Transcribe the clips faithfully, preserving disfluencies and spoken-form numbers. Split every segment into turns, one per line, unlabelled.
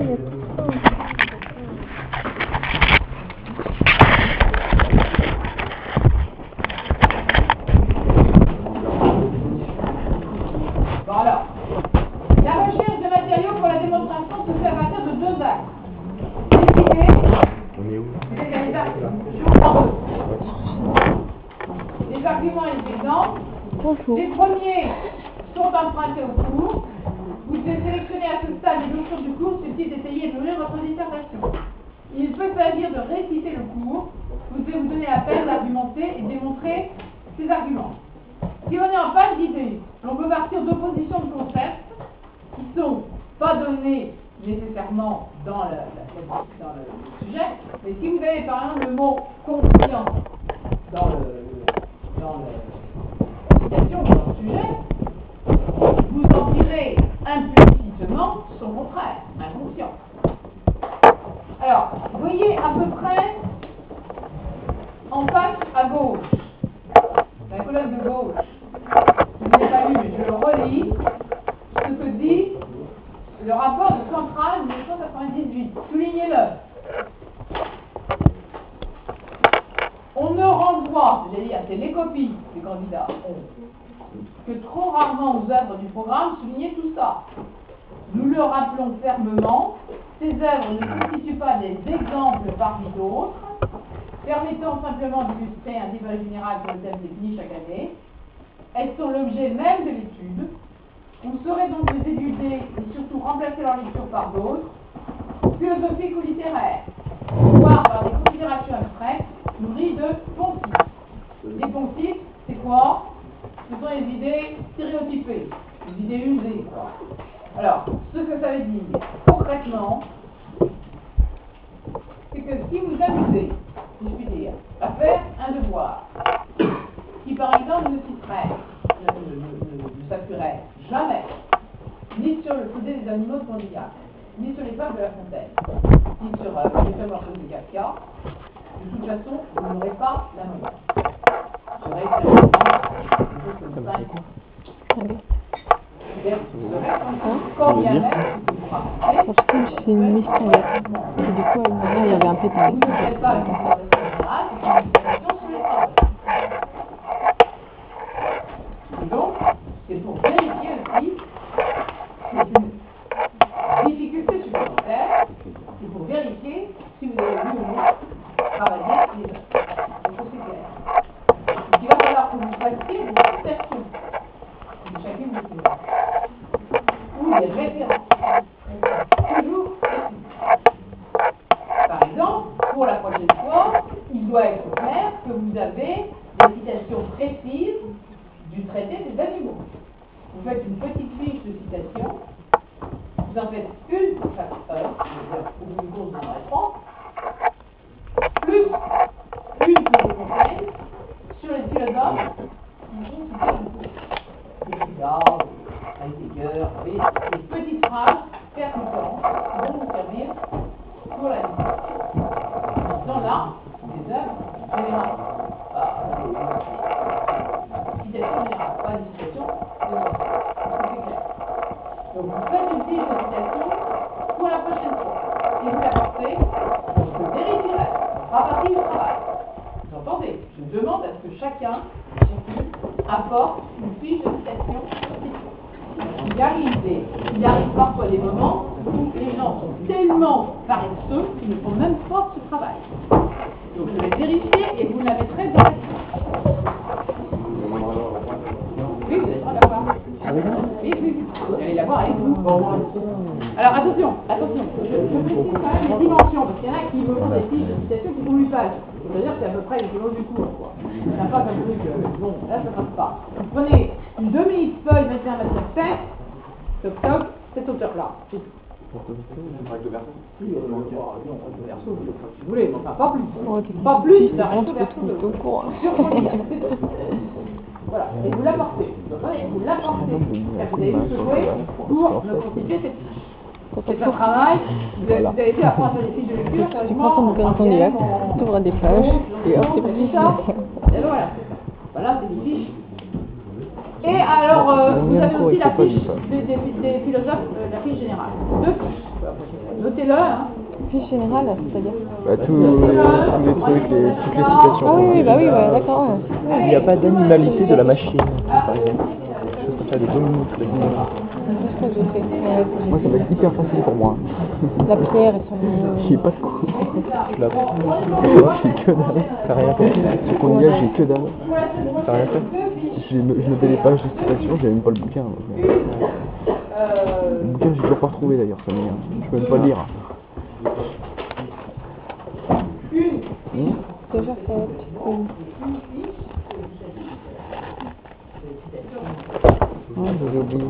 Bon alors, la recherche de matériaux pour la démonstration se fait à partir de deux axes. Les arguments et les exemples. Les premiers sont empruntés au cours. Vous devez sélectionner à ce stade les notions du cours susceptibles d'essayer de nourrir votre dissertation. Il peut s'agir de réciter le cours. Vous devez vous donner la peine d'argumenter et démontrer ces arguments. Si on est en phase d'idées, on peut partir d'oppositions de concepts qui ne sont pas donnés nécessairement dans le, dans le sujet, mais si vous avez par exemple le mot conscient dans le, dans le, la citation ou dans le sujet, vous en direz implicitement son contraire, inconscient. Alors, voyez à peu près en face à gauche, la colonne de gauche, je ne l'ai pas lu, mais je le relis, ce que dit le rapport de Centrale mille neuf cent quatre-vingt-dix-huit. Soulignez-le. On ne renvoie, c'est-à-dire c'est les copies des candidats, que trop rarement aux œuvres du programme. Soulignez tout ça. Nous le rappelons fermement, ces œuvres ne constituent pas des exemples parmi d'autres, permettant simplement d'illustrer un débat général sur le thème défini chaque année. Elles sont l'objet même de l'étude. On saurait donc les éluder et surtout remplacer leur lecture par d'autres, philosophiques ou littéraires, voire par des considérations abstraites nourries de poncifs. Les poncifs, c'est quoi? Ce sont les idées stéréotypées, les idées usées, quoi. Alors, ce que ça veut dire concrètement, c'est que si vous amusez, si je puis dire, à faire un devoir, qui par exemple ne citerait, ne, ne, ne, ne s'appuierait jamais, ni sur le procédé des animaux de Condillac, ni sur les fables de La Fontaine, ni sur euh, les fables de Kafka, de toute façon, vous n'aurez pas la moyenne. J'aurais certainement quelque chose comme ça. Quand bien même,
parce que c'est une mystère. Et du coup, il y avait un pétard.
vous ne faites pas une observation générale, c'est une observation sur les fables. Et donc, c'est pour vérifier aussi, c'est une difficulté supplémentaire, c'est pour vérifier si vous avez vu ou non travailler les œuvres. Donc c'est clair. Donc il va falloir que vous fassiez des citations de chacune de ces œuvres. Ou des références. Toujours précises. Par exemple, pour la prochaine fois, il doit être clair que vous avez des citations précises du traité des animaux. Vous faites une petite fiche de citation, vous en faites une pour chaque heure, au bout du cours de la réponse, plus une que vous conseille sur les philosophes qui sont cités du cours. Derrida, Heidegger, vous voyez, des petites phrases percutantes qui vont vous servir pour la discussion. Dans là, des œuvres générales. Citation générale, pas une citation de l'autre. Donc vous faites une fiche de citation pour la prochaine fois. Et vous l'apportez, je vérifierai à partir du travail. Vous entendez? Je demande à ce que chacun, chacune, apporte une fiche de citation. Il arrive, des, il arrive parfois des moments où les gens sont tellement paresseux qu'ils ne font même pas ce travail. Donc je vais vérifier et vous la mettrez dans la fiche. Oui, vous êtes d'accord. Oui, oui, oui. Vous allez la voir avec vous. Alors attention, attention, je, je précise quand même les dimensions, parce qu'il y en a qui me font des fiches de citation qui font huit pages. C'est-à-dire que c'est à peu près l'équivalent du cours, quoi. Ça n'a pas comme truc, euh, bon, là ça ne passe pas. Vous prenez une demi-feuille vingt et un vingt-cinq sept, toc toc, cette hauteur-là. Oui, euh, recto verso, si vous voulez, mais enfin pas plus. Pas plus d'un recto verso de cours. Sur Condillac, c'est tout. Voilà, et vous l'apportez. Vous l'apportez. Vous avez tout joué pour me constituer cette fiche. C'est un travail, vous avez, vous avez fait apprendre des fiches de lecture,
Tu prends ton bouquin de Condillac, tu ouvres des pages, et hop, c'est parti.
Et voilà. Voilà, c'est des fiches Et alors, euh, vous avez
Mignonco,
aussi
il
la
fait pas
fiche
du ça.
des, des, des philosophes, euh, la fiche générale. Deux fiches. Notez-le, hein.
Fiche générale, c'est-à-dire.
Bah, tous tous les trucs, les, toutes les citations.
Ah oui, oui, bah oui, bah, d'accord, ouais.
Il n'y a pas d'animalité de la machine, par exemple. Des choses comme ça, de Dominique, de Dominique.
Je crois que je sais. Ouais,
Moi, ça va être hyper facile pour moi.
la pierre et son...
J'ai pas de coup. Je la j'ai que dalle. T'as rien fait. Sur combien j'ai que dalle. T'as rien fait. Je je notais les pages de citation, j'avais même pas le bouquin. Donc, euh, le bouquin, j'ai toujours pas retrouvé d'ailleurs, ça m'énerve. Je peux même pas le lire. Hmm
Déjà fait. Oui.
Ah, j'avais oublié.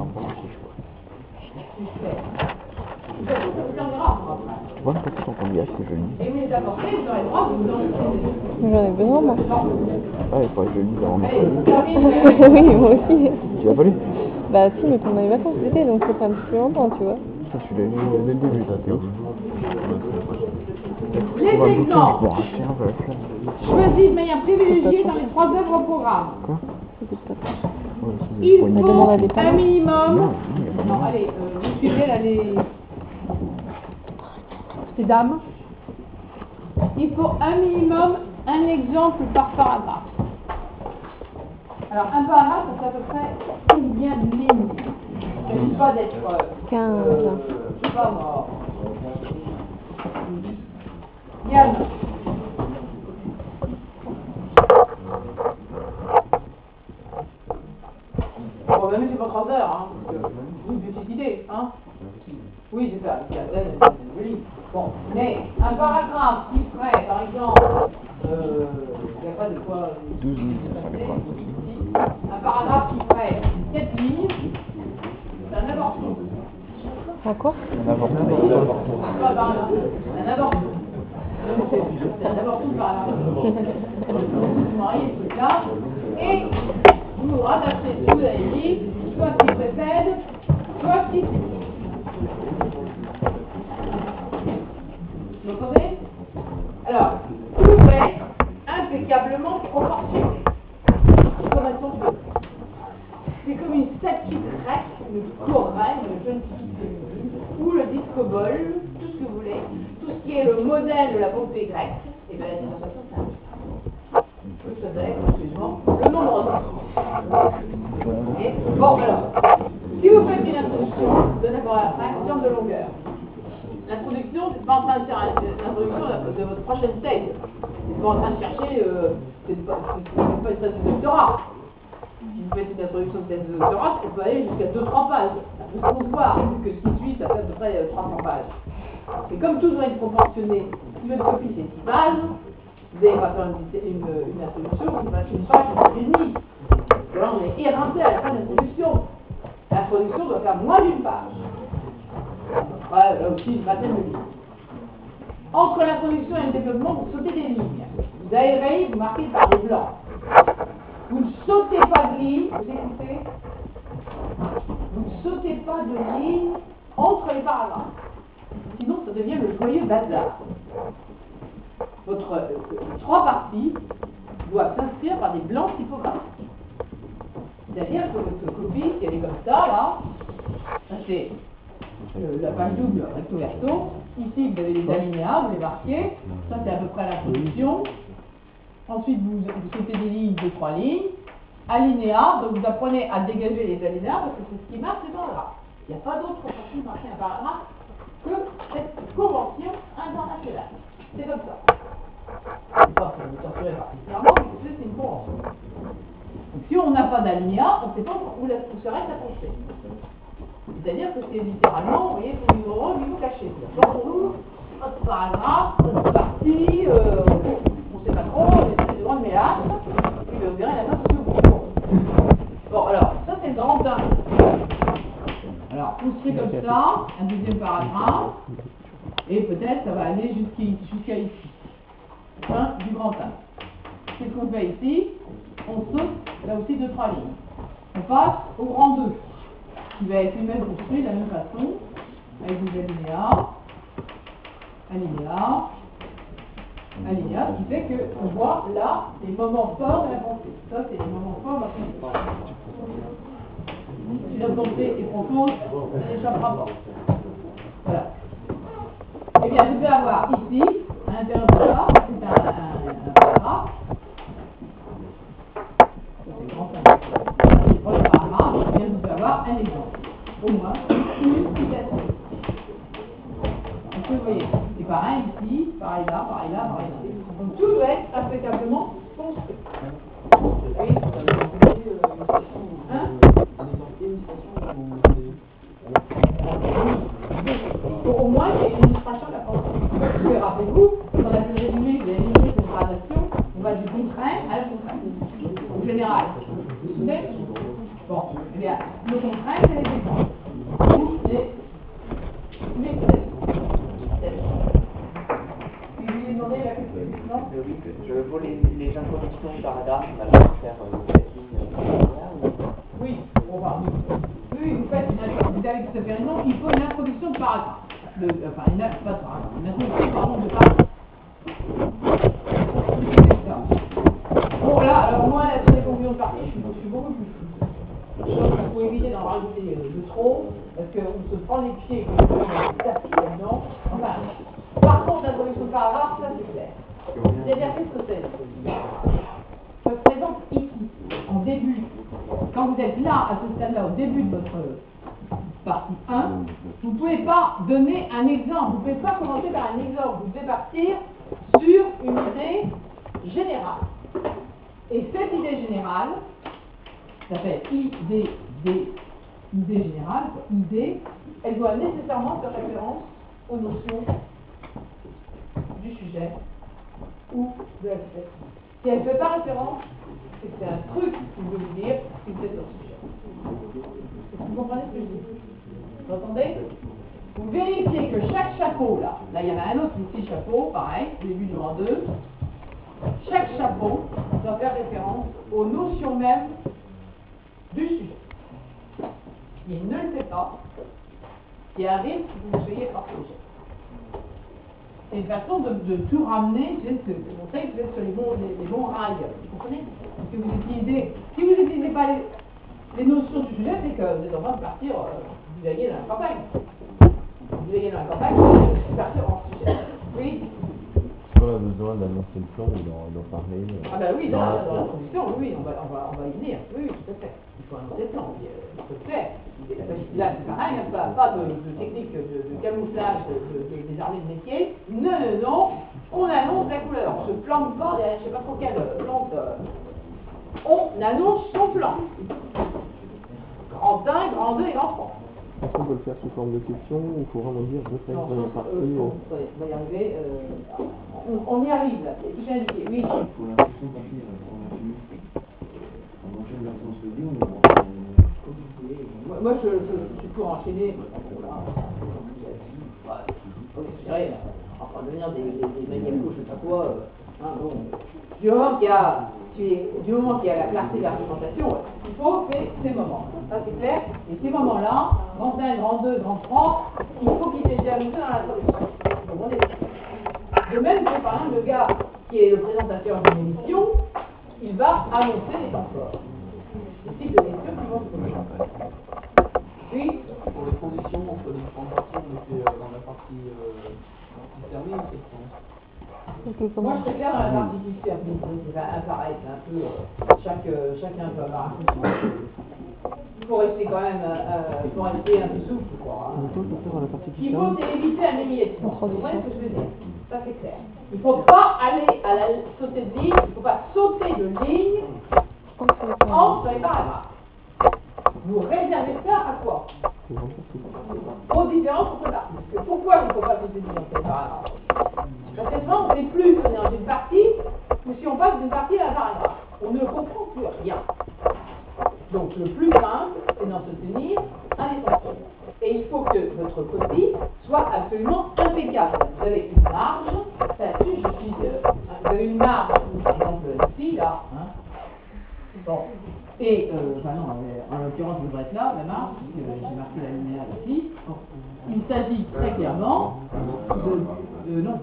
Ouais, parce que ton gage que je lis.
J'en ai besoin, moi.
Ah, il faudrait que je le lise avant mercredi.
Oui, moi aussi.
Tu l'as pas lu?
Bah si, mais pendant les vacances d'été, donc ça fait un petit peu longtemps, tu vois.
Ça, tu l'as lu dès le début, toi, t'es ouf.
Les exemples.
Bon, tiens, je vais faire.
Choisis de manière privilégiée dans les trois œuvres au programme.
Quoi?
C'est pas ça.
Ouais, c'est
Il
pour une-
On demande à des
faut un
parents.
minimum.
Non, il n'y a pas de
Non,
mal.
allez, euh, vous suivez là les. Ces dames. Il faut un minimum un exemple par paragraphe. Alors, un paragraphe, ça fait à peu près combien de lignes? Il ne s'agit pas d'être. Euh,
quinze.
euh, je sais pas moi. Yann. Bon, même c'est pas trois heures, hein. Oui, petite idée, hein. Oui, c'est ça, c'est la joli. Bon, mais un paragraphe qui ferait, par exemple, euh, il n'y a pas de quoi.
douze minutes, ça fait quoi?
Un paragraphe qui ferait sept lignes, c'est un avortement.
À quoi?
Un avortement.
Pas un paragraphe, c'est un avortement. C'est un avortement par paragraphe. Vous mariez ce truc-là, et vous vous rattachez, si vous avez dit, soit ce qui précède, soit ce qui suit. Vous entendez? Alors, tout est impeccablement proportionné. Information de. C'est comme une statue grecque, une coraine, une jeune fille féminine, ou le discobole, tout ce que vous voulez, tout ce qui est le modèle de la beauté grecque, et bien la démonstration c'est un. Vous savez, absolument, le nombre de. Bon, alors, si vous faites une introduction, de d'abord à la fin, en termes de longueur. L'introduction, c'est pas en train de faire l'introduction de votre prochaine thèse. C'est pas en train de chercher, euh, c'est pas, pas une thèse de doctorat. Si vous faites une introduction de thèse de doctorat, ça peut aller jusqu'à deux trois pages. Ça peut se voir, vu que ce qui suit, ça fait à peu près trois cents pages. Et comme tout doit être proportionné, si votre copie c'est six pages, vous n'allez pas faire une, une, une introduction, vous faites une page, une demie. Là, on est éreinté à la fin de l'introduction. L'introduction doit faire moins d'une page. Ouais, là aussi, une vingtaine de lignes. Entre l'introduction et le développement, vous sautez des lignes. Vous aérez, vous marquez par des blancs. Vous ne sautez pas de ligne, vous écoutez? Vous ne sautez pas de ligne entre les paragraphes. Sinon, ça devient le joyeux bazar. Votre euh, trois parties doivent s'inscrire par des blancs typographiques. C'est-à-dire que votre copie, si elle est comme ça, là, ça c'est euh, la page double recto verso. Ici, vous avez les alinéas, vous les marquez. Ça, c'est à peu près l'introduction. Ensuite, vous, vous sautez des lignes, deux, trois lignes. Alinéas, donc vous apprenez à dégager les alinéas parce que c'est ce qui marque les paragraphes. Il n'y a pas d'autre façon de marquer un paragraphe que cette convention internationale. C'est comme ça. C'est pas que vous censurez particulièrement, mais c'est une convention. Donc, si on n'a pas d'alinéa, on ne sait pas où, la, où serait sa pensée. C'est-à-dire que c'est littéralement, vous voyez, c'est du gros, du caché. Donc, nous, notre paragraphe, notre partie, euh, on ne sait pas trop, on est devant de mélasse, et vous verrez la note sur le bout. Bon, alors, ça c'est le grand un. Alors, on se fait comme ça, un deuxième paragraphe, et peut-être ça va aller jusqu'ici, jusqu'à ici. Fin du grand un. Qu'est-ce qu'on fait ici? On saute là aussi deux, trois lignes. On passe au grand deux, qui va être lui-même construit de la même façon, avec des alinéas, alinéas, alinéa, ce qui fait qu'on voit là les moments forts de la pensée. Ça, c'est les moments forts de la pensée. Si la pensée est profonde, ça n'échappera pas. Voilà. Eh bien, je vais avoir ici, à l'intérieur de ça, c'est un, un, un paragraphe. C'est grand paragraphe. Le paragraphe, eh bien, je vais avoir un exemple. Au moins, une explication. Donc, vous voyez, c'est pareil ici, pareil là, pareil là, pareil là. Donc, tout doit être impeccablement construit. Oui, hein? Au moins, il y a une illustration de la pensée. Parce que, rappelez-vous, dans la plus résumée, vous avez résumé cette gradation, on va du contraire à la contraire. Au général. Vous vous souvenez? Bon, eh bien, le contraire, c'est les exemples. Ou les expressions. Vous lui demandez la question, non?
Oui, je veux les, les introductions du paragraphe, on va faire cette ligne.
Oui, on va. Oui, vous faites une vous avez tout à fait raison, il faut une introduction de paragraphe. Le, enfin, une, pas de paragraphe, une introduction, pardon, de paragraphe. Bon, là, alors moi, là, sur les conclusions de partie, je suis, je suis beaucoup plus fou. Donc, il faut éviter d'en rajouter de trop, parce qu'on se prend les pieds quand on tape là-dedans. Enfin, par contre, l'introduction de paragraphe, ça, c'est clair. L'exercice que c'est. Se présente ici, en début. Quand vous êtes là, à ce stade-là, au début de votre partie un, vous ne pouvez pas donner un exemple. Vous ne pouvez pas commencer par un exemple. Vous devez partir sur une idée générale. Et cette idée générale, ça s'appelle I D D, idée générale, idée, elle doit nécessairement faire référence aux notions du sujet ou de la situation. Si elle ne fait pas référence, c'est que c'est un truc qui veut vous dire que c'est un sujet. Vous comprenez ce que je dis? Vous entendez? Vous vérifiez que chaque chapeau, là, là il y en a un autre ici, chapeau, pareil, au début du rang deux, chaque chapeau doit faire référence aux notions mêmes du sujet. Il ne le fait pas, il y a un risque que vous soyez hors sujet. C'est une façon de, de tout ramener, c'est de montrer que vous êtes sur les bons, les, les bons rails. Vous comprenez? Si vous utilisez, si vous n'utilisez pas les, les notions du sujet, c'est que vous êtes en train de partir, euh, vous allez dans la campagne. Vous allez dans la campagne, vous partir en sujet. Oui?
On a besoin d'annoncer le plan ou d'en parler. Euh,
ah ben oui, dans,
dans
la, dans la production, oui, on va, on, va, on va y venir. Oui, oui, tout à fait. Il faut annoncer le plan, il faut le faire. Là, c'est pareil, il n'y a pas, pas de, de technique de, de camouflage de, de, de, des armées de métier. Non, non, non, on annonce la couleur. On ne se plante pas derrière je ne sais pas trop quelle plante. On annonce son plan. Grand un, grand deux et grand trois.
Est-ce qu'on peut le faire sous forme de question ou il faut vraiment dire je fais
Non,
une
euh,
partie
euh,
euh...
on va y arriver. Euh, on, on y arrive là, c'est tout est indiqué. Oui.
Pour l'impression partie, on enchaîne vers son second ou
Moi, moi je, je, je suis pour enchaîner. Je dirais, en train de devenir des, des, des maniaques, je sais pas quoi. Euh, hein, bon. Du moment qu'il y a, du moment qu'il y a la clarté de l'argumentation, il faut faire ces moments. Ça c'est clair. Et ces moments-là, grand un, grand deux, grand trois, il faut qu'ils aient déjà annoncé dans l'introduction. Vous comprenez? De même que par exemple le gars qui est le présentateur d'une émission, il va annoncer les temps forts. Les types de questions qui vont se poser. Oui.
Pour les transitions entre les différentes parties, on était dans la partie, euh, partie fermée ou cette séance?
Moi je serais clair dans la partie qui se ferme, c'est pareil, c'est un peu, euh, chaque, euh, chacun peut avoir un peu de souffle. Il faut rester quand même, euh, il faut rester un peu souple, quoi. Hein. Il faut éviter un émiettement, vous comprenez ce que je veux dire? Ça c'est clair. Il ne faut pas aller à la sauter de ligne, il ne faut pas sauter de ligne entre les paragraphes. Vous réservez ça à quoi? Aux différences entre parties. Parce que pourquoi il ne faut pas sauter de ligne entre les paragraphes? Parce que souvent, on n'est plus dans une partie, ou si on passe d'une partie à un paragraphe, on ne comprend plus rien. Donc le plus simple, c'est d'en se tenir à l'essentiel. Et il faut que votre copie soit absolument impeccable. Vous avez une marge, là-dessus je suis, euh, vous avez une marge, par exemple ici, là, hein. Bon. Et, euh, enfin non, en l'occurrence, vous devrait être là, la marge, puisque j'ai marqué la linéaire ici. Bon. Il s'agit très clairement de, de non, justement.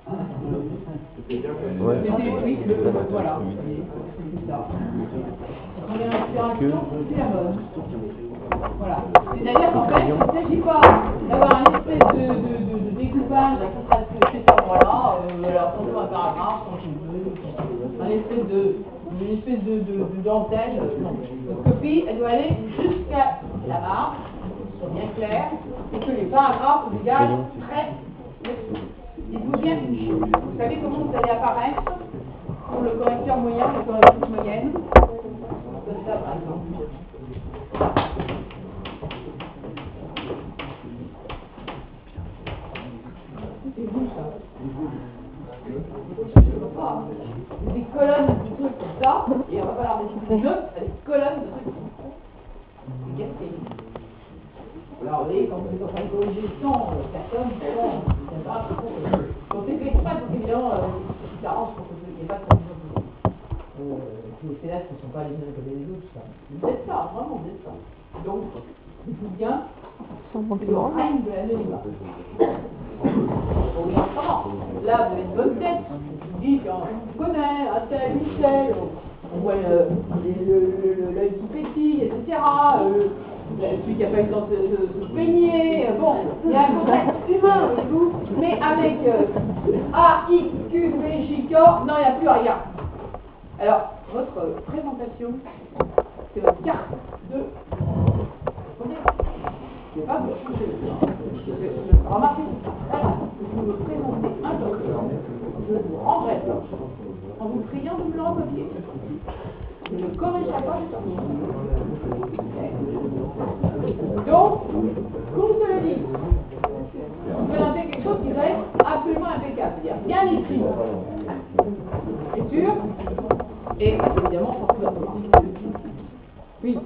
Ouais.
C'était, oui, le, voilà. C'est ça. La première inspiration, c'est la mode. Voilà. C'est-à-dire qu'en fait, il ne s'agit pas d'avoir un espèce de, de, de, de découpage qui sera de cet endroit-là, euh, alors qu'on soit un paragraphe, quand tu veux, un espèce de, une espèce de, de, de dentelle. Non. Notre copie, elle doit aller jusqu'à la marque, soit bien clair, et que les paragraphes se dégagent très nettement. Dites-vous bien une chose. Vous savez comment vous allez apparaître pour le correcteur moyen, la correctrice moyenne? Comme ça, par exemple. C'est vous, ça. Des colonnes de trucs comme ça, et on va falloir des notes à des colonnes de trucs comme ça. C'est gaspillé. Alors, vous voyez, quand vous êtes en train de corriger cent personnes, c'est pas grave. Donc, c'est fait exprès, donc évidemment, c'est qui s'arrange pour qu'il n'y ait pas de confusion. Les fenêtres ne sont pas les mêmes que les autres, ça. Vous êtes ça, vraiment, vous êtes ça. Donc, dites-vous bien, c'est le règne de l'anonymat. Oui, enfin, là, vous avez une bonne tête. Vous dites, on connaît, un tel, une telle, on voit l'œil qui pétille, et cetera. Euh, celui qui n'a pas eu le temps de se, se, se peigner. Bon, il y a un contact humain, voyez-vous, mais avec euh, A, X, Q, V, J, K, non, il n'y a plus rien. Alors, votre présentation, c'est votre carte de... Je ne vais pas vous changer le temps. Remarquez, vous me présentez un document, je vous rendrai en vous priant de me l'envoyer. Je ne corrigerai pas le temps. Donc, comme je le dis, vous présentez quelque chose qui va être absolument impeccable, c'est-à-dire bien écrit, écriture, et évidemment, surtout la remarque. Oui.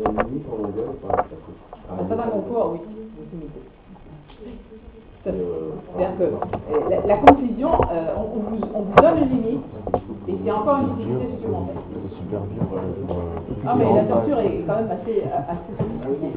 Un certain confort, oui. C'est-à-dire que euh, la, la conclusion, euh, on, on, vous, on vous donne une limite, et c'est encore une difficulté supplémentaire. Ah, mais la torture est quand même assez, assez sophistiquée.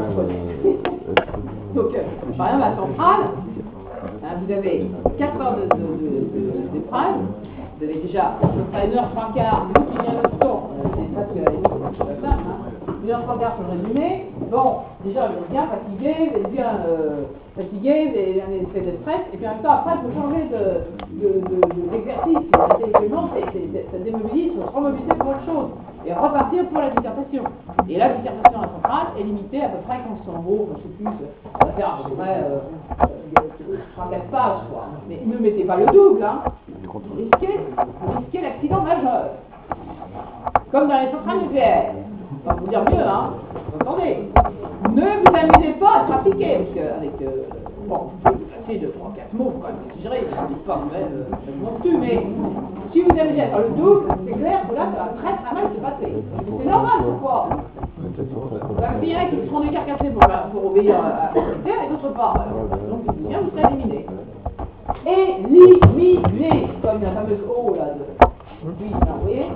Donc, euh, par exemple, la centrale, hein, vous avez quatre heures de, de, de, de, de prime, vous avez déjà à peu près une heure trois quarts, vous qui vient le temps, c'est presque simple, hein. Une heure trois quarts sur le résumé. Bon, déjà vous êtes bien fatigué, vous êtes bien euh, fatigué, vous avez un effet de stress, et puis en même temps après il faut changer de, de, de, de, d'exercice. Intellectuellement, c'est, c'est, c'est, ça démobilise, il faut se remobiliser pour autre chose, et repartir pour la dissertation. Et la dissertation à la centrale est limitée à peu près quand c'est en gros, je ne sais plus, ça va faire à peu près euh, euh, trois quatre pages, quoi. Mais ne mettez pas le double, hein. Vous risquez, vous risquez l'accident majeur. Comme dans les centrales nucléaires. On va vous dire mieux, hein. Vous entendez? Ne vous amusez pas à pratiquer, parce qu'avec, euh, bon, assez de trois quatre mots, faut quand même exagérer, je ne dis pas même, euh, non plus, mais si vous amusez à faire le double, c'est clair que là, ça va très très mal se passer. C'est normal, pourquoi? Parce qu'il y en a qui se seront décarcassés pour, pour obéir à la militaire, et d'autres pas. Donc, c'est bien, vous serez éliminés. Éliminer, comme la fameuse O là de... Oui, là, vous voyez?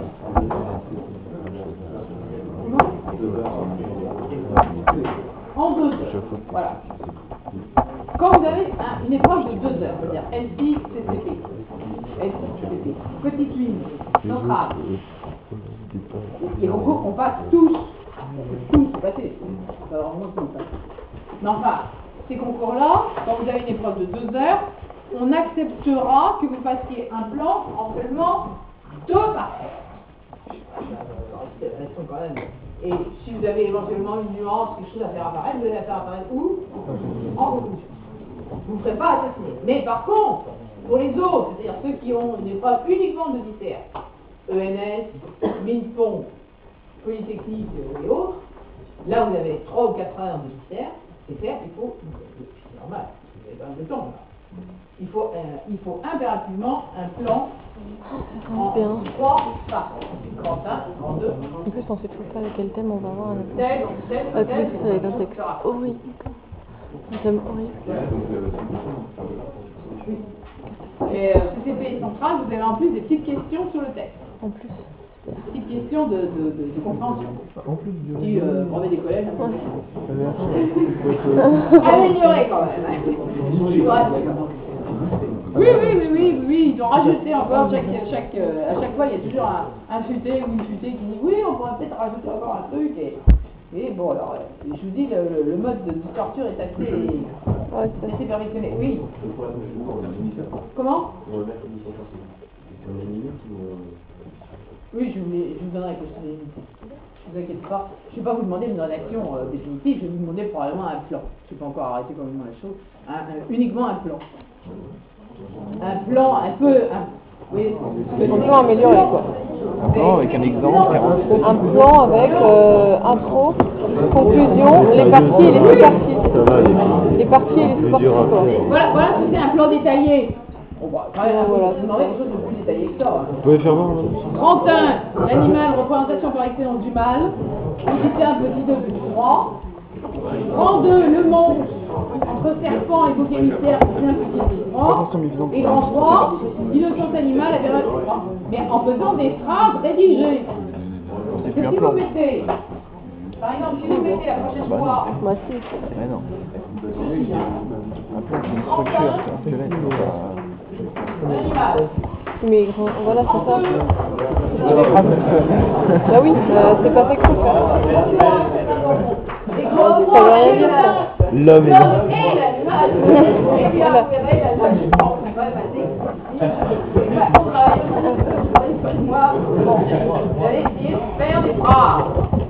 En deux heures. Voilà. Quand vous avez un, une épreuve de deux heures, c'est-à-dire L six C C P, L six C C P, petite ligne, centrale, les concours, on passe tous, tous passer, alors moi tout passe. Mais enfin, ces concours-là, quand vous avez une épreuve de deux heures, on acceptera que vous fassiez un plan en seulement deux parties. Quand même. Et si vous avez éventuellement une nuance, quelque chose à faire apparaître, vous allez la faire apparaître où? En conclusion. Vous ne serez pas assassiné. Mais par contre, pour les autres, c'est-à-dire ceux qui ont une épreuve uniquement de dissert, E N S, Minpon, Polytechnique et autres, là vous avez trois ou quatre heures de dissert, c'est clair qu'il faut, c'est normal, vous n'avez pas de temps là. Il faut, euh, il faut impérativement un plan en trois parties. Grand un, grand deux.
En plus, on sait toujours pas avec quel thème on va avoir un
tel, tel,
En
tel,
plus, avec un texte horrible. Un thème horrible.
Et euh, C C P central, vous avez en plus des petites questions sur le texte.
En plus.
Des petites questions de, de, de, de compréhension.
En plus du
Qui euh, brevet des collèges, un peu.
Ouais.
Amélioré quand même. Hein. Oui, oui, oui, oui, oui, ils ont rajouté encore, chaque, chaque, euh, à chaque fois, il y a toujours un, un futé ou une futée qui dit oui, on pourrait peut-être rajouter encore un truc. Et, et bon, alors, euh, je vous dis, le, le mode de torture est assez,
Ouais, c'est
assez perfectionné. Oui. Comment? Oui, je vous, les- je vous donnerai quelque chose de limité. Ne vous inquiétez pas. Je ne vais pas vous demander une rédaction euh, définitive, je vais vous demander probablement un plan. Je n'ai pas encore arrêté complètement la chose. Un, un, uniquement un plan. Un plan un peu... Un, oui,
un plan amélioré, quoi.
Un plan avec un exemple,
Un plan avec euh, intro, conclusion, les parties et les sous-parties. Les parties et les sous-parties, quoi.
Voilà, voilà si c'est un plan détaillé. On va quand même vous demander quelque chose de plus détaillé que ça. Hein.
Vous pouvez faire voir là.
Grand un, l'animal, représentation par excellence du mâle. Petit un, petit deux, petit trois. Grand deux, le monstre, entre serpent et bouc émissaire, petit un, petit trois. Et grand trois, l'innocence animale, avec trois. Mais en faisant des phrases rédigées. Parce que si vous mettez, par exemple, si vous mettez la prochaine fois.
Bah si.
Mais non. Un plan qui a une structure, c'est un squelette.
L'animal.
Mais grand, voilà, c'est ça. Bah oui, euh, c'est pas ça qu'il faut faire.
Et grand
Ça veut
trois,
rien dire, ça.
L'homme et
l'homme et l'animal. Et puis
Voilà.
après, l'animal, je pense, c'est quand même assez. Bah, on travaille sur le moi. Bon, vous allez essayer de faire des phrases.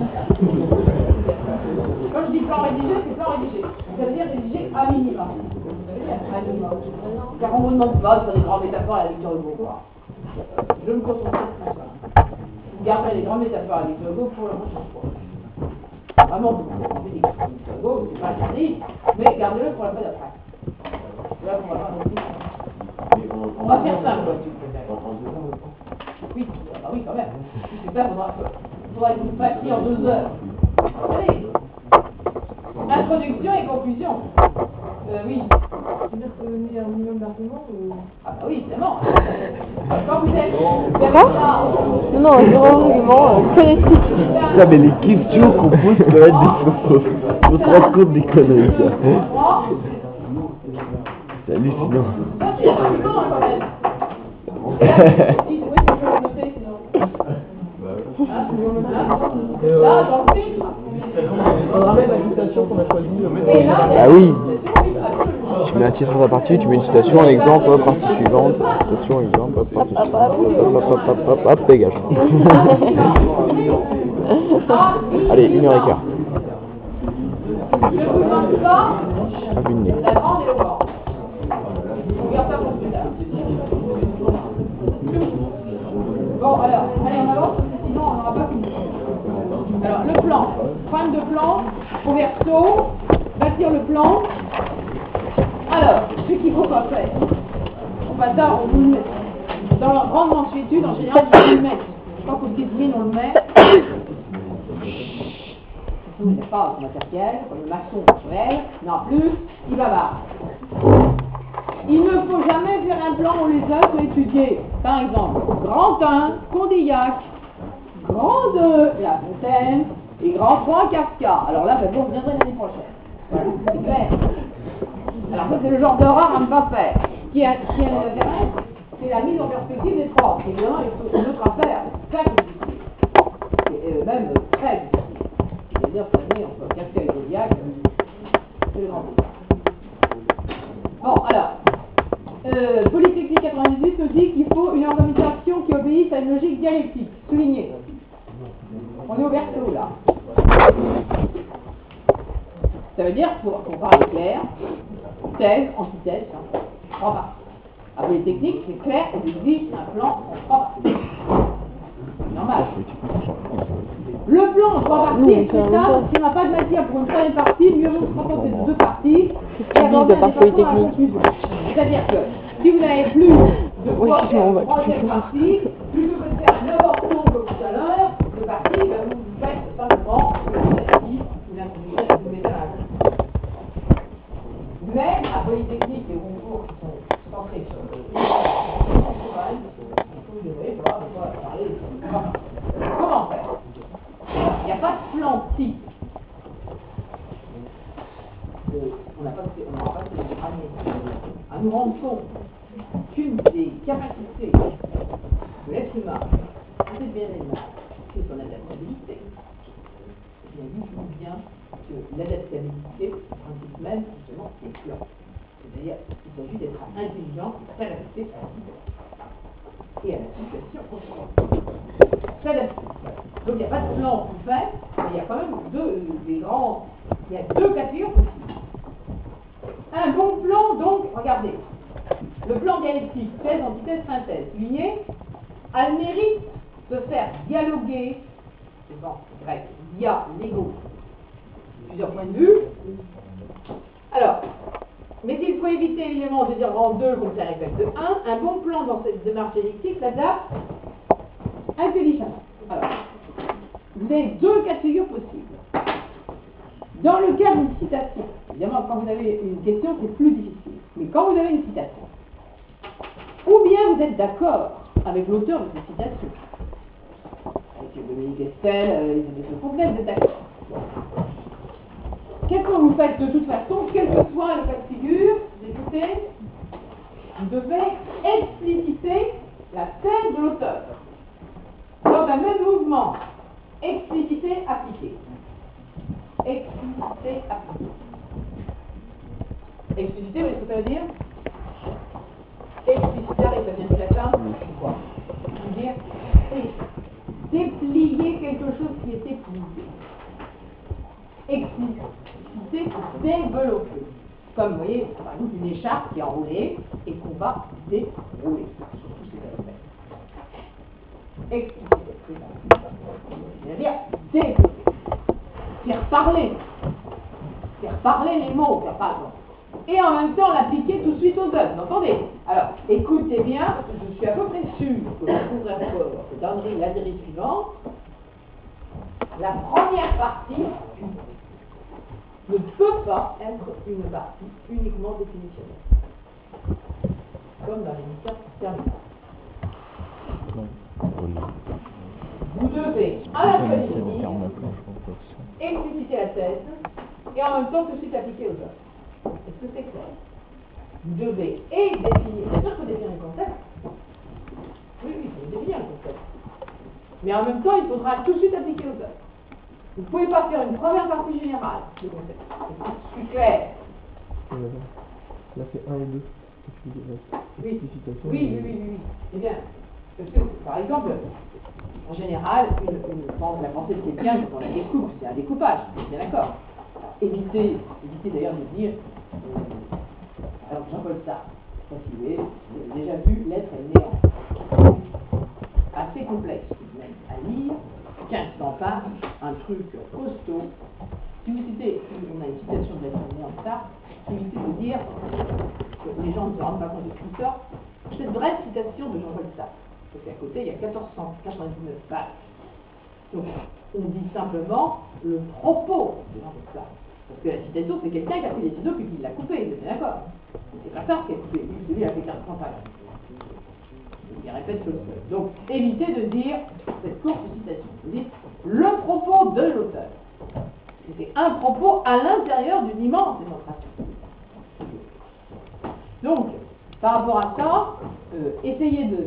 Quand je dis plan rédigé, c'est plan rédigé. Ça veut dire rédigé à minima. Ça veut dire à minima. Car on ne me demande pas de faire des grandes métaphores à la lecture de Beauvoir. Je me concentre sur ça. Vous garderez les grandes métaphores à la lecture de Beauvoir pour la prochaine fois. Vraiment, vous avez des grandes lectures de Beauvoir, c'est pas interdit, mais gardez-le pour la fois d'après. Là, on va faire on va faire simple, quoi, si vous préférez. Oui, bah oui, quand même. C'est ça, il faudra, faudra que vous le fassiez en deux heures. Allez. Introduction et conclusion. Euh, oui. C'est-à-dire que vous donnez un minimum d'arguments ou... Ah bah oui, évidemment. Quand vous êtes... Vous avez ça...
Non, non, zéro argument euh, phonétique.
Putain, mais les questions qu'on pose peuvent être des fausses. Faut se rendre compte des conneries, ça. C'est hallucinant.
Ça, c'est argument, quand même. Oui, c'est bon, je vais le noter, sinon. Hein, là, dans le film...
On ramène la citation qu'on a choisie.
Et là,
Ah oui. Tu mets un titre à ta partie, tu mets une citation, un exemple, hop, partie suivante, citation, exemple, hop, partie suivante, hop, hop, hop, hop, hop, hop, dégage. Allez, une heure et quart.
je vous demande pas
À une nez.
la grande éloquence. On garde ça pour plus tard. Bon, alors, allez, on avance, sinon on n'aura pas fini. Alors, le plan. Point de plan, au verso, bâtir le plan. Alors, ce qu'il faut pas faire. Enfin, ça, on vous le met. Dans la grande mansuétude, en général, on vous le met. Quand on dit mine, on le met. Il n'est pas matériel, comme le maçon naturel, mais en plus, il va voir. Il ne faut jamais faire un plan où les œuvres sont étudiées. Par exemple, grand un, Condillac, grand deux, La Fontaine, et grand trois, Kafka. Alors là, ben, vous reviendrez l'année prochaine. Voilà, c'est clair. Alors ça, c'est le genre d'horreur à ne pas faire. Ce qui est intéressant, c'est la mise en perspective des trois. Évidemment, il faut une autre affaire, très difficile. Et euh, même très difficile. C'est-à-dire, vous savez, entre Kafka et Condillac, c'est le grand débat. Bon, alors, euh, Polytechnique quatre-vingt-dix-huit nous dit qu'il faut une organisation qui obéisse à une logique dialectique. Souligné. On est au verso, là. Ça veut dire, pour, pour parler clair, thèse, antithèse, hein, trois parties. À Polytechnique, c'est clair, il existe un plan en trois parties. Normal. Le plan en trois parties est traitable, s'il n'y a pas de matière pour une troisième partie, mieux vaut se contenter de deux parties et avancer de façon à la conclusion. C'est-à-dire que si vous n'avez plus de quoi faire une troisième partie, plutôt que de faire un avorton comme tout à l'heure, de partie, ben vous vous faites simplement une partie, vous l'introduisez, vous mettez à la conclusion. Mais à Polytechnique, les concours qui sont centrés sur le comment faire? Il n'y a pas de plan type. On n'a pas de on n'aura pas de à nous rendre compte qu'une des capacités de l'être humain, c'est bien et mal, c'est son adaptabilité. Et bien, dites-vous bien que l'adaptabilité, le principe même, justement, c'est plan. C'est-à-dire qu'il s'agit d'être intelligent, s'adapter à la vie et à la situation aussi. S'adapter. Donc il n'y a pas de plan tout fait, mais il y a quand même deux, des grands, il y a deux cas de figure possibles. Un bon plan, donc, regardez, le plan dialectique, thèse, antithèse, synthèse, lignée, a le mérite de faire dialoguer, c'est bon, grec, dia, l'ego, plusieurs points de vue. Alors, mais il faut éviter évidemment de dire en deux comme ça répète de un, un bon plan dans cette démarche dialectique s'adapte intelligemment. Alors, vous avez deux cas de figure possibles. Dans le cas d'une citation, évidemment quand vous avez une question c'est plus difficile, mais quand vous avez une citation, ou bien vous êtes d'accord avec l'auteur de cette citation, avec Dominique Estelle, euh, Elisabeth Lecomte, vous êtes d'accord. Qu'est-ce que vous faites de toute façon, quel que soit le cas de figure, vous écoutez, vous devez expliciter la thèse de l'auteur. Dans un même mouvement, expliciter, appliquer. Expliciter, appliquer. Expliciter, vous voyez ce que ça veut dire? Explicitar, et ça vient du latin, c'est quoi? Ça veut dire déplier quelque chose qui était plié. Expliciter, c'est développer. Comme vous voyez, par exemple, une écharpe qui est enroulée et qu'on va dérouler. Surtout ces aspects. Expliciter, c'est-à-dire développer. Faire parler. Faire parler les mots, faire parler. Et en même temps l'appliquer tout de suite aux œuvres. Vous entendez? Alors, écoutez bien, parce que je suis à peu près sûr que vous trouverez que donnerai la série suivante. La première partie ne peut pas être une partie uniquement définitionnelle. Comme dans l'émission terminale. Vous devez à la fois expliciter la thèse et en même temps tout de suite appliquer aux œuvres. Est-ce que c'est clair? Vous devez et définir, bien sûr qu'il faut définir le concept. Oui, oui, il faut définir le concept. Mais en même temps, il faudra tout de suite appliquer aux œuvres. Vous ne pouvez pas faire une première partie générale du concept. C'est clair.
Là, c'est un et deux.
Oui, oui, oui, oui, oui, oui. Eh bien, parce que, par exemple, en général, une, une, la pensée de quelqu'un, quand on la découpe, c'est un découpage, bien d'accord. Évitez, évitez d'ailleurs de dire, euh, alors Jean-Paul Sartre, si vous avez déjà vu l'être et le néant. Assez complexe, même à lire, quinze cents pages, un truc costaud. Si vous citez, on a une citation de l'être et le néant de Sartre, évitez de dire que les gens ne se rendent pas compte de tout ça. Cette brève citation de Jean-Paul Sartre, parce qu'à côté, il y a quatorze cent quatre-vingt-dix-neuf pages. Donc, on dit simplement le propos de Jean-Paul Sartre. Parce que la citation, c'est quelqu'un qui a pris les ciseaux puis qui l'a coupé, vous êtes d'accord? C'est pas Sartre qui a coupé, lui, celui qui a fait quatre cents pages. Il répète que le seul. Donc, évitez de dire cette courte citation. Vous dites le propos de l'auteur. C'est un propos à l'intérieur d'une immense démonstration. Donc, par rapport à ça, euh, essayez de...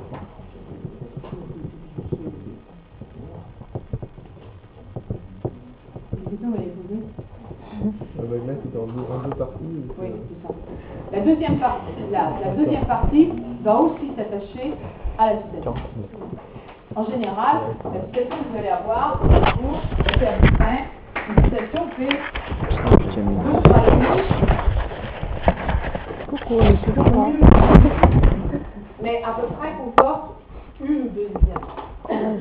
Quelle question vous m'avez posée?
Ah bah là, c'était en deux, en deux parties.
Oui, c'est ça. La deuxième partie, la, la deuxième partie va aussi s'attacher à la citation. En général, la citation que vous allez avoir pour faire du pain, une citation fait deux trois lignes.
Coucou, on est toujours là.
Mais à peu près comporte une ou deux lignes.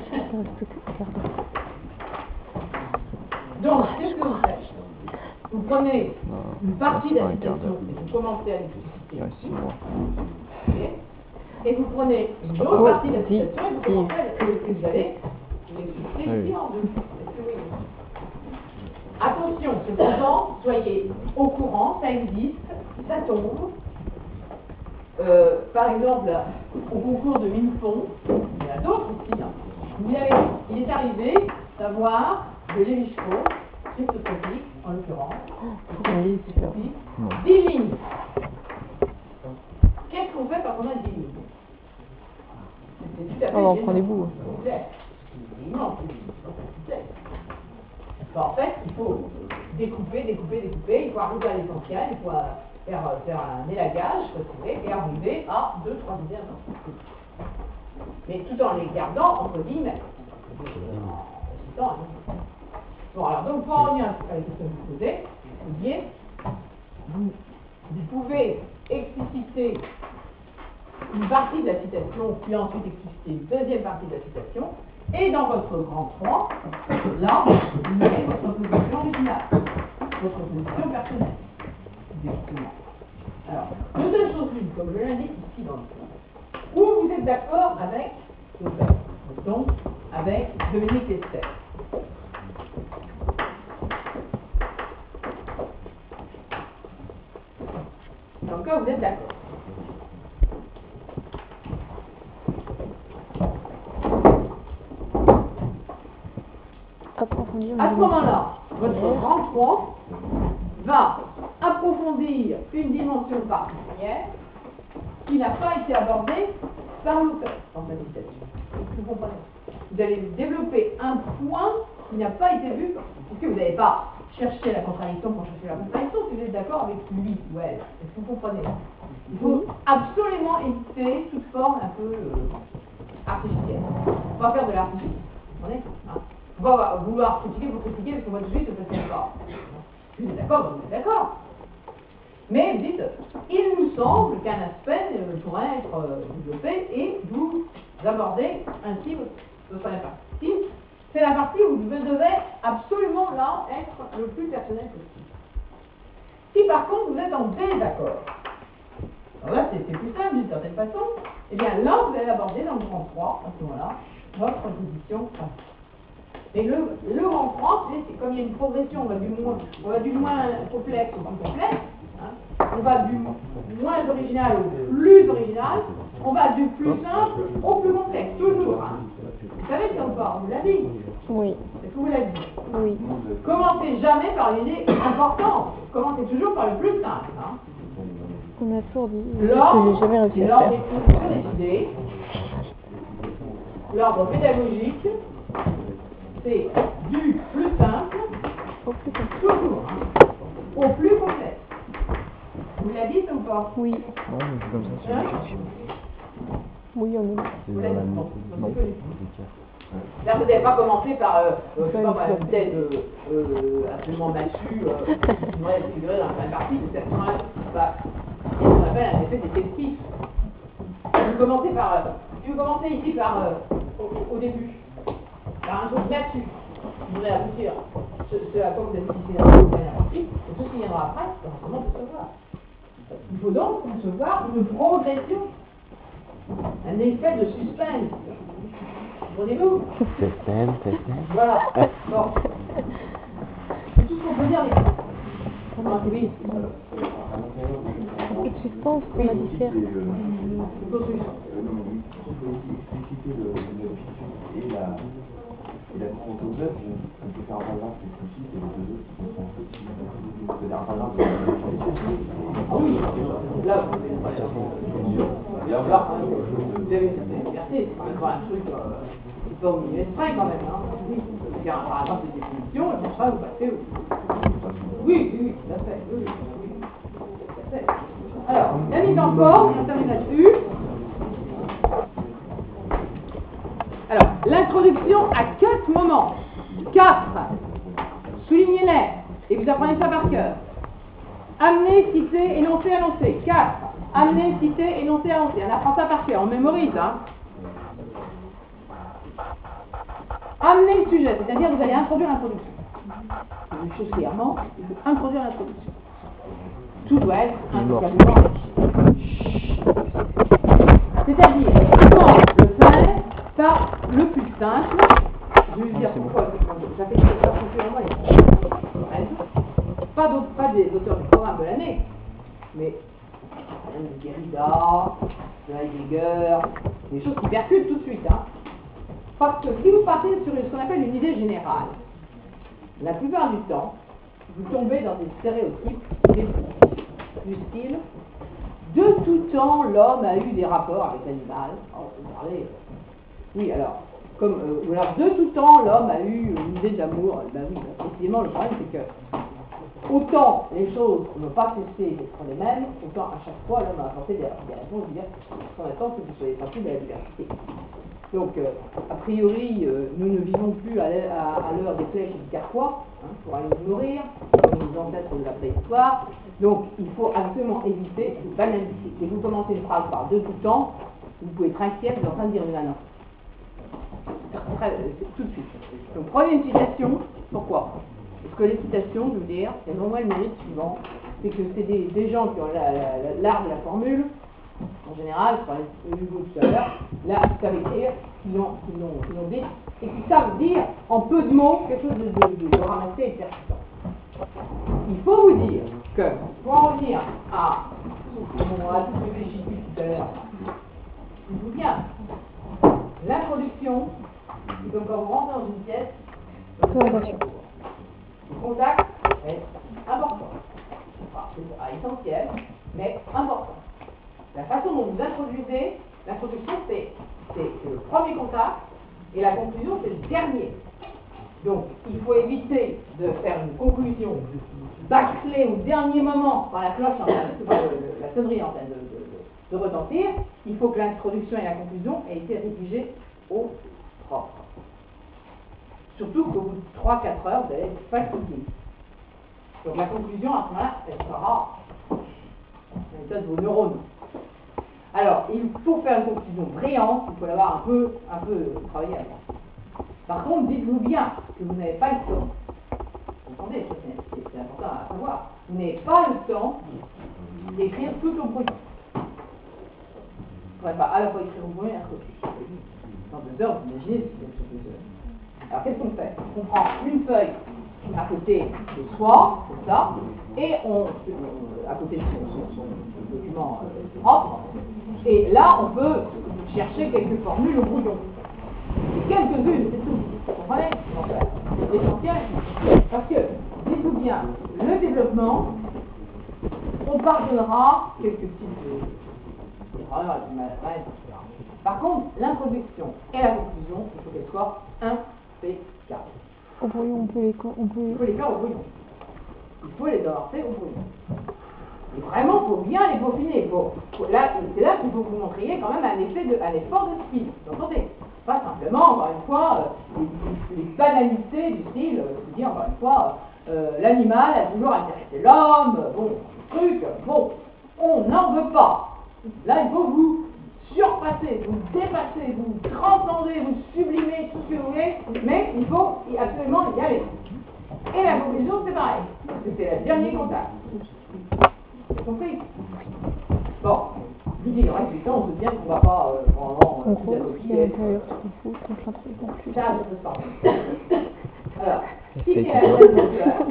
Donc, qu'est-ce que vous faites? Vous prenez une partie de la citation et vous commencez à l'expliciter. Okay. Et vous prenez une autre partie de la citation et vous commencez à l'expliquer. Vous allez l'expliquer ici en deux. Attention, cependant, soyez au courant, ça existe, ça tombe. Euh, par exemple, au concours de Minfond, il y en a d'autres aussi. Hein. Vous avez, il est arrivé d'avoir de Lévi-Strauss, cryptoscopique, en l'occurrence, dix lignes. Qu'est-ce qu'on qu'on fait quand on a dix minutes. C'est tout à fait
On en
génial.
prend des bouts.
C'est immense, c'est complexe. Bon, en fait, il faut découper, découper, découper, il faut arriver à l'essentiel, il faut euh, faire, euh, faire un élagage, retrouver, et arriver à deux, trois idées importantes. Mais tout en les gardant entre guillemets. Euh, en Bon, alors, donc, pour en revenir à la question que vous posez, vous disiez, vous, vous pouvez expliciter une partie de la citation, puis ensuite expliciter une deuxième partie de la citation, et dans votre grand trois, là, vous mettez votre position originale, votre position personnelle. Exactement. Alors, deux seules choses l'une, comme je l'indique ici dans le cours, où vous êtes d'accord avec, donc, avec Dominique Esther. Dans le cas où vous êtes d'accord.
Approfondir.
À ce moment-là, votre grand trois va approfondir une dimension particulière qui n'a pas été abordée par l'auteur dans sa citation. Vous comprenez? Vous allez développer un point qui n'a pas été vu, puisque vous n'avez pas cherché la contradiction pour chercher la contradiction, si vous êtes d'accord avec lui ou elle. Est-ce que vous comprenez? Il faut absolument éviter toute forme un peu euh, artificielle. On va faire de l'artifice. Vous comprenez? Hein? On va vouloir critiquer pour critiquer parce qu'on va tout de suite se passer d'accord. Vous êtes d'accord, vous êtes d'accord. Mais vous dites, il nous semble qu'un aspect euh, pourrait être euh, développé et vous abordez ainsi votre partie. C'est la partie où vous devez absolument là être le plus personnel possible. Si par contre vous êtes en désaccord, alors là c'est plus simple d'une certaine façon, et bien là vous allez aborder dans le grand trois, à ce moment-là, votre position pratique. Mais le, le grand trois, c'est comme il y a une progression, on va du moins, on va du moins complexe au plus complexe, hein, on va du moins original au plus original, on va du plus simple au plus complexe, toujours. Hein. Vous savez ça ou pas? Vous l'avez dit?
Oui.
Est-ce que vous l'avez dit?
Oui.
Commencez jamais par l'idée importante, commencez toujours par le plus simple. Hein.
On a toujours dit que
L'ordre,
j'ai jamais réussi
c'est
à
l'ordre
faire.
des choses décidées. L'ordre pédagogique, c'est du plus simple
Au plus complexe.
toujours hein, au plus complexe. Vous l'avez dit ou pas?
Oui.
Ouais, mais c'est comme ça, c'est
Hein?
une question.
Oui, on est.
C'est
Vous
dans
l'avez
la
dit.
non,
Bon,
non,
c'est connu.
c'est
Là, vous n'avez pas commencé par, euh, euh, je sais pas,
Pas
par
une
une tête euh, euh, absolument massue, euh, qui pourrait figurer dans la première partie, de cette fin, bah, ce qu'on appelle un effet détectif. Vous commencez par, euh, si vous commencez ici par, euh, au, au début, par un truc là-dessus, vous voudrez aboutir ce, ce à quoi vous avez dit dans la première partie, et tout ce qui viendra après, c'est forcément de se voir. Il faut donc concevoir une progression, un effet de suspense. Comprenez-vous?
Système, système.
Voilà. Bon. C'est tout ce qu'on peut dire avec ça. Ah, oui.
Beaucoup de suspense qu'on a dit faire.
Une construction.
Expliciter le l'objectif et la et la grande autographe, on peut faire un paragraphe qui est explicite et les deux autres qui sont petits. C'est-à-dire un paragraphe de
Ah oui. Là, vous avez une question. Et alors là, vous avez une certaine liberté. C'est pas un truc euh, qui peut au milieu de frein quand même. Hein. Oui. C'est un paragraphe de définition et pour ça, vous passez au. Oui, oui, oui, tout à fait. Oui, oui, oui. Tout à fait. Alors, la mise en forme, on termine là-dessus. Alors, l'introduction à quatre moments. Quatre. Soulignez-les. Et vous apprenez ça par cœur. Amener, citer, énoncer, annoncer. Quatre. Amener, citer, énoncer, annoncer. On apprend ça par cœur, on mémorise. Hein. Amener le sujet, c'est-à-dire vous allez introduire l'introduction. C'est une chose clairement, il faut introduire l'introduction. Tout doit être impeccablement rédigé. C'est-à-dire, comment le faire par le plus simple. Je vais vous dire pourquoi. Ça fait que ça fonctionne les pas d'autres, pas des auteurs du programme de l'année, mais de Derrida, de Heidegger, des choses qui percutent tout de suite. Hein. Parce que si vous partez sur ce qu'on appelle une idée générale, la plupart du temps, vous tombez dans des stéréotypes du style de tout temps, l'homme a eu des rapports avec l'animal. Oh, vous parlez. Oui, alors, comme, euh, alors, de tout temps, l'homme a eu une idée d'amour. Ben oui, effectivement, le problème, c'est que autant les choses n'ont pas cessé d'être les mêmes, autant à chaque fois, l'homme a apporté des, des réponses diverses. On attend que vous soyez sensibles à la diversité. Donc, euh, a priori, euh, nous ne vivons plus à l'heure des flèches et du carquois, hein, pour aller nous nourrir, comme les ancêtres de la préhistoire. Donc, il faut absolument éviter de banaliser. Si vous commencez une phrase par de tout temps, vous pouvez être inquiet, vous êtes en train de dire une nana. Tout de suite. Donc, prenez une citation. Pourquoi? Parce que les citations, je veux dire, c'est non moins le mérite suivant, c'est que c'est des, des gens qui ont l'art de la formule. En général, je parlais de Hugo tout à l'heure, là, qui savent écrire, qui l'ont dit, et qui savent dire en peu de mots quelque chose de, de, de, de ramassé et de persistant. Il faut vous dire que, pour en revenir à, à tout ce que j'ai dit tout à l'heure, il vous bien, l'introduction, c'est comme quand vous rentrez dans une pièce,
Présentation.
le contact est important. Enfin, c'est pas essentiel, mais important. La façon dont vous introduisez, l'introduction c'est le premier contact et la conclusion c'est le dernier. Donc il faut éviter de faire une conclusion bâclée au dernier moment quand la cloche en train de, la sonnerie est en train de, de, de, de retentir. Il faut que l'introduction et la conclusion aient été rédigées au propre. Surtout qu'au bout de trois à quatre heures, vous allez être fatigué. Donc la conclusion à ce moment-là, elle sera la méthode de vos neurones. Alors, il faut faire une conclusion brillante, il faut l'avoir un peu, un peu travaillé avant. Par contre, dites-vous bien que vous n'avez pas le temps. Vous entendez, c'est important à savoir. Vous n'avez pas le temps d'écrire tout au brouillon. Vous ne pourrez pas à la fois écrire au brouillon et à côté. Dans deux heures, vous imaginez si c'est sur deux heures. Alors, qu'est-ce qu'on fait? On prend une feuille à côté de soi, comme ça, et on, à côté de son, son, son document euh, propre, et là on peut chercher quelques formules au brouillon. Et quelques-unes, c'est tout. Vous comprenez? L'essentiel, parce que, dites-vous bien, le développement, on pardonnera quelques petites erreurs, des maladresses, et cetera. Par contre, l'introduction et la conclusion, il faut qu'elles soient impeccables.
Au brouillon, on peut les on peut...
Il faut les faire au brouillon. Il faut les avoir fait au brouillon. Et vraiment, il faut bien les peaufiner. C'est là, là qu'il faut que vous montriez quand même un, effet de, un effort de style. Vous entendez? Pas simplement, encore une fois, euh, les, les banalités du style, euh, je veux dire, encore une fois, euh, l'animal a toujours intéressé l'homme, bon, truc, bon, on n'en veut pas. Là, il faut vous surpasser, vous dépasser, vous transcender, vous sublimer, tout ce que vous voulez, mais il faut absolument y aller. Et la conclusion, c'est pareil, parce que c'est le dernier contact. Vous avez compris? Bon, je vous dis, le reste du temps, on se dit bien qu'on ne va pas euh, vraiment
En
euh,
gros,
la
il y a l'intérieur, ce qu'il faut, concentré, conclu.
ça, je peux pas. Alors, si c'est la même auteur,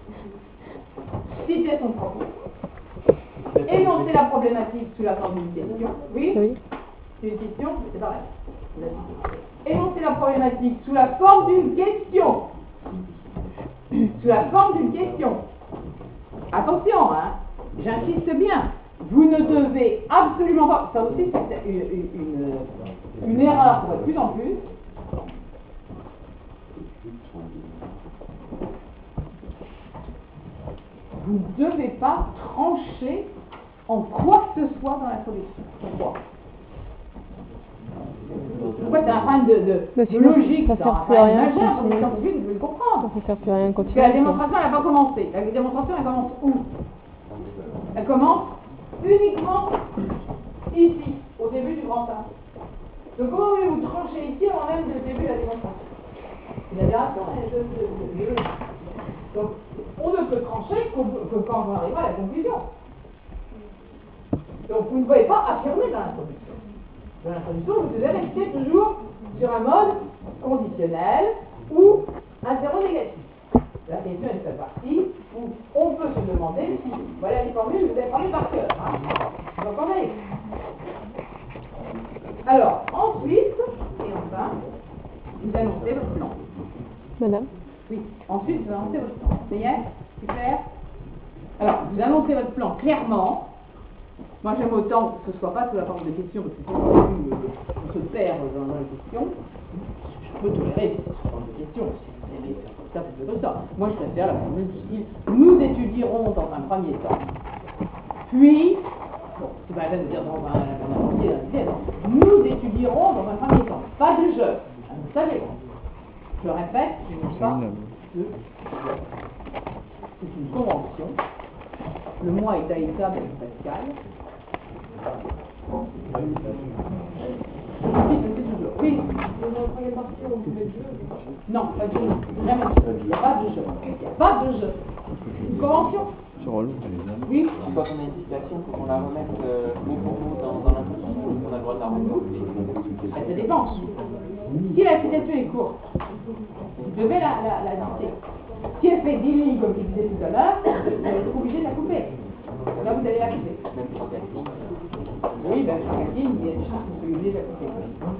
citer son propos, énoncer la problématique sous la forme d'une question. Oui?
Oui.
C'est une question, c'est pareil. Énoncer la problématique sous la forme d'une question. Sous la forme d'une question. Attention, hein, j'insiste bien. Vous ne devez absolument pas. Ça aussi, c'est une, une, une, une erreur de plus en plus. Vous ne devez pas trancher en quoi que ce soit dans l'introduction. Pourquoi? Pourquoi c'est un problème de, de,
bah,
de logique,
ça
ça,
sert
un
plus à
problème
rien,
majeur,
continuer.
pour les scientifiques, vous devez le comprendre.
Ça ne sert plus à rien de
Parce que
continuer.
la démonstration, elle n'a pas commencé. La démonstration, elle commence où? Elle commence uniquement ici, au début du grand un. Donc comment voulez-vous trancher ici avant même le début de la démonstration? La démonstration, elle est de, de, de, de, de. Donc, on ne peut trancher que, que quand on arrivera à la conclusion. Donc, vous ne pouvez pas affirmer dans l'introduction. Dans l'introduction, vous devez rester toujours sur un mode conditionnel ou interro-négatif. La question est cette partie où on peut se demander si, voilà les formules, vous avez parlé par cœur. Hein. Vous entendez? Alors, ensuite, et enfin, vous annoncez votre plan.
Madame?
Oui, ensuite, vous annoncez votre plan. C'est bien? C'est clair? Alors, vous annoncez votre plan clairement. Moi, j'aime autant que ce ne soit pas sous la forme de questions, parce que sinon, euh, on se perd dans, dans les questions. Je peux tolérer que ce soit sous forme de questions, si ça, c'est plutôt ça. Moi, je préfère la formule du style nous étudierons dans un premier temps, puis, bon, c'est pas la peine de dire dans un entier, nous étudierons dans un premier temps, pas de jeu. Vous savez, je répète, il n'y a pas de jeu. C'est une convention. Le moi est haïssable avec Pascal. Oui. Non, pas de jeu. Jamais. Il n'y a pas de jeu. Il n'y a pas de jeu. Une convention. Oui.
Quand on a une citation, il faut qu'on la remette euh, mot pour mot dans, dans l'institution ou qu'on a le droit de la remettre?
Ça dépend. Si la citation est courte, vous devez la, la, la dicter. Si elle fait dix lignes, comme je disais tout à l'heure, vous êtes obligé de la couper. Là, vous allez la couper. Oui, ben, chaque ligne, il y a des choses que vous êtes obligé de la couper.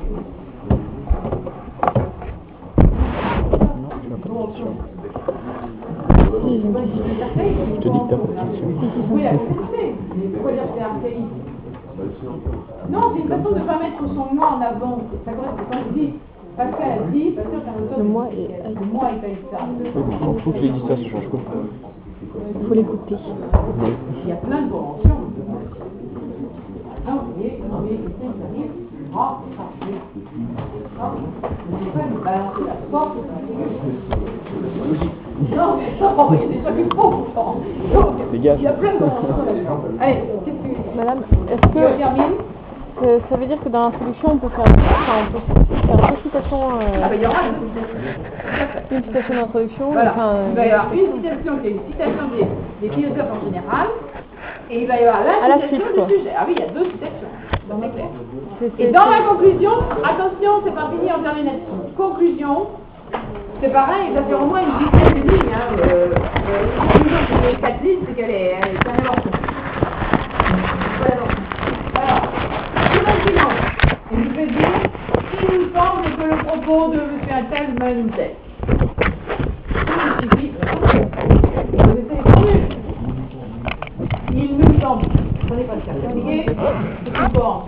Je te dis que t'as pas de question.
Oui, la complicité. Pourquoi dire que c'est archaïque? Non, c'est une façon de ne pas mettre son moi en avant. Ça correspond quand je dis Pascal a dit, parce que c'est un auteur.
Le moi est
Le moi est haïssable.
Il faut que j'ai dit ça, ça change quoi?
Il faut l'écouter.
Il y a plein de conventions. Ah, vous voyez, vous voyez, quelqu'un qui arrive, ah, ah, oui. Ah, vous ne pouvez pas me balancer la porte sur la figure. Non, mais non, il y a des trucs qu'il faut pourtant. Il y a plein de conventions là-dedans. Allez, qu'est-ce que...
Madame, est-ce
Tu
que
termines?
euh, ça veut dire que dans l'introduction, on peut faire, enfin, on peut faire deux citations, euh,
Ah, ben il y aura une citation.
une citation d'introduction,
Voilà.
enfin,
Il va y avoir une citation qui est une citation des, des philosophes en général, et il va y avoir la
À la
citation
suite,
du
quoi.
sujet. Ah oui, il y a deux citations. Dans mes clairs.
c'est-
Et
c'est-
dans la conclusion, attention, c'est pas fini, on termine là-dessus. Conclusion, c'est pareil, ça fait au moins une dizaine de lignes. Hein. Euh, euh, la conclusion, c'est les quatre lignes, c'est qu'elle est, elle est un avortement. Voilà, donc. Alors, sur un silence, et je vais dire, il nous semble que le propos de M. Attal mène tel. Il suffit, vous connaissez les formules. Il nous semble, prenez pas le cas, terminé, c'est une forme.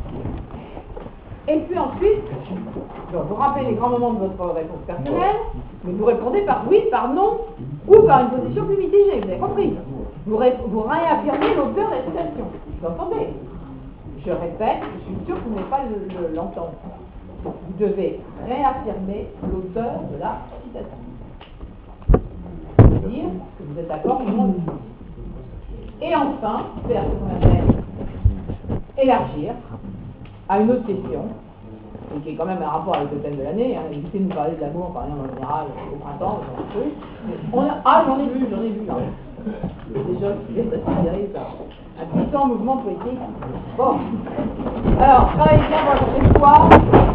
Et puis ensuite, donc, vous rappelez les grands moments de votre réponse personnelle, mais vous répondez par oui, par non, ou par une position plus mitigée, vous avez compris. Vous, ré vous réaffirmez l'auteur de la citation. Vous entendez? Je répète, je suis sûr que vous n'avez pas l'entendre. Le, le, vous devez réaffirmer l'auteur de la citation. C'est-à-dire que vous êtes d'accord ou non. Et enfin, faire ce qu'on appelle élargir à une autre question, et qui est quand même un rapport avec le thème de l'année, hein, évitez de nous parler de l'amour, par exemple, en général, au printemps, ce genre de trucs. On a, ah, j'en ai vu, j'en ai vu, là. Des choses qui viennent d'attirer ça. Un puissant mouvement politique. Bon. Alors, travaillez bien pour la prochaine fois.